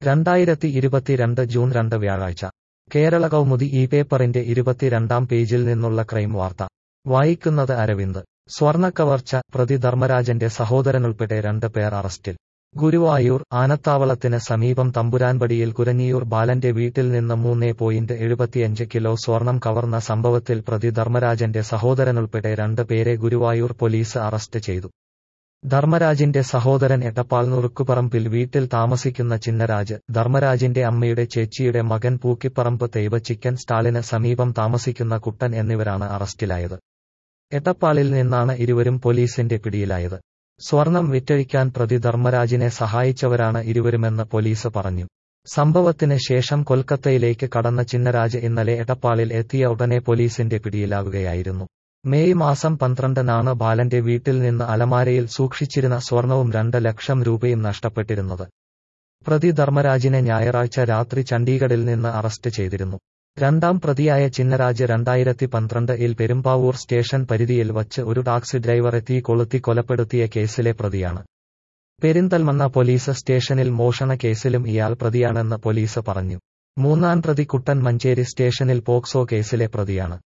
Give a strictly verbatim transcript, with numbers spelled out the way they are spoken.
രണ്ടായിരത്തി ഇരുപത്തിരണ്ട് ജൂൺ രണ്ട് വ്യാഴാഴ്ച കേരള കൗമുദി ഈ പേപ്പറിന്റെ ഇരുപത്തിരണ്ടാം പേജിൽ നിന്നുള്ള ക്രൈം വാർത്ത വായിക്കുന്നത് അരവിന്ദ്. സ്വർണ്ണക്കവർച്ച, പ്രതി ധർമ്മരാജന്റെ സഹോദരനുൾപ്പെടെ രണ്ട് പേർ അറസ്റ്റിൽ. ഗുരുവായൂർ ആനത്താവളത്തിന് സമീപം തമ്പുരാൻപടിയിൽ കുരഞ്ഞിയൂർ ബാലന്റെ വീട്ടിൽ നിന്ന് മൂന്ന് പോയിന്റ് എഴുപത്തിയഞ്ച് കിലോ സ്വർണം കവർന്ന സംഭവത്തിൽ പ്രതി ധർമ്മരാജന്റെ സഹോദരനുൾപ്പെടെ രണ്ട് പേരെ ഗുരുവായൂർ പോലീസ് അറസ്റ്റ് ചെയ്തു. ധർമ്മരാജിന്റെ സഹോദരൻ എടപ്പാൾ നുറുക്കുപറമ്പിൽ വീട്ടിൽ താമസിക്കുന്ന ചിന്നരാജ്, ധർമ്മരാജിന്റെ അമ്മയുടെ ചേച്ചിയുടെ മകൻ പൂക്കിപ്പറമ്പ് തേവ ചിക്കൻ സ്റ്റാളിന് സമീപം താമസിക്കുന്ന കുട്ടൻ എന്നിവരാണ് അറസ്റ്റിലായത്. എടപ്പാളിൽ നിന്നാണ് ഇരുവരും പോലീസിന്റെ പിടിയിലായത്. സ്വർണം വിറ്റഴിക്കാൻ പ്രതി ധർമ്മരാജിനെ സഹായിച്ചവരാണ് ഇരുവരുമെന്ന് പോലീസ് പറഞ്ഞു. സംഭവത്തിന് ശേഷം കൊൽക്കത്തയിലേക്ക് കടന്ന ചിന്നരാജ് ഇന്നലെ എടപ്പാളിൽ എത്തിയ ഉടനെ പോലീസിന്റെ പിടിയിലാകുകയായിരുന്നു. മെയ് മാസം പന്ത്രണ്ടിനാണ് ബാലന്റെ വീട്ടിൽ നിന്ന് അലമാരയിൽ സൂക്ഷിച്ചിരുന്ന സ്വർണവും രണ്ട് ലക്ഷം രൂപയും നഷ്ടപ്പെട്ടിരുന്നത്. പ്രതി ധർമ്മരാജിനെ ഞായറാഴ്ച രാത്രി ചണ്ഡീഗഡിൽ നിന്ന് അറസ്റ്റ് ചെയ്തിരുന്നു. രണ്ടാം പ്രതിയായ ചിന്നരാജ് രണ്ടായിരത്തി പന്ത്രണ്ടിൽ പെരുമ്പാവൂർ സ്റ്റേഷൻ പരിധിയിൽ വച്ച് ഒരു ടാക്സി ഡ്രൈവറെ തീ കൊളുത്തി കൊലപ്പെടുത്തിയ കേസിലെ പ്രതിയാണ്. പെരിന്തൽമണ്ണ പോലീസ് സ്റ്റേഷനിൽ മോഷണ കേസിലും ഇയാൾ പ്രതിയാണെന്ന് പോലീസ് പറഞ്ഞു. മൂന്നാം പ്രതി കുട്ടൻ മഞ്ചേരി സ്റ്റേഷനിൽ പോക്സോ കേസിലെ പ്രതിയാണ്.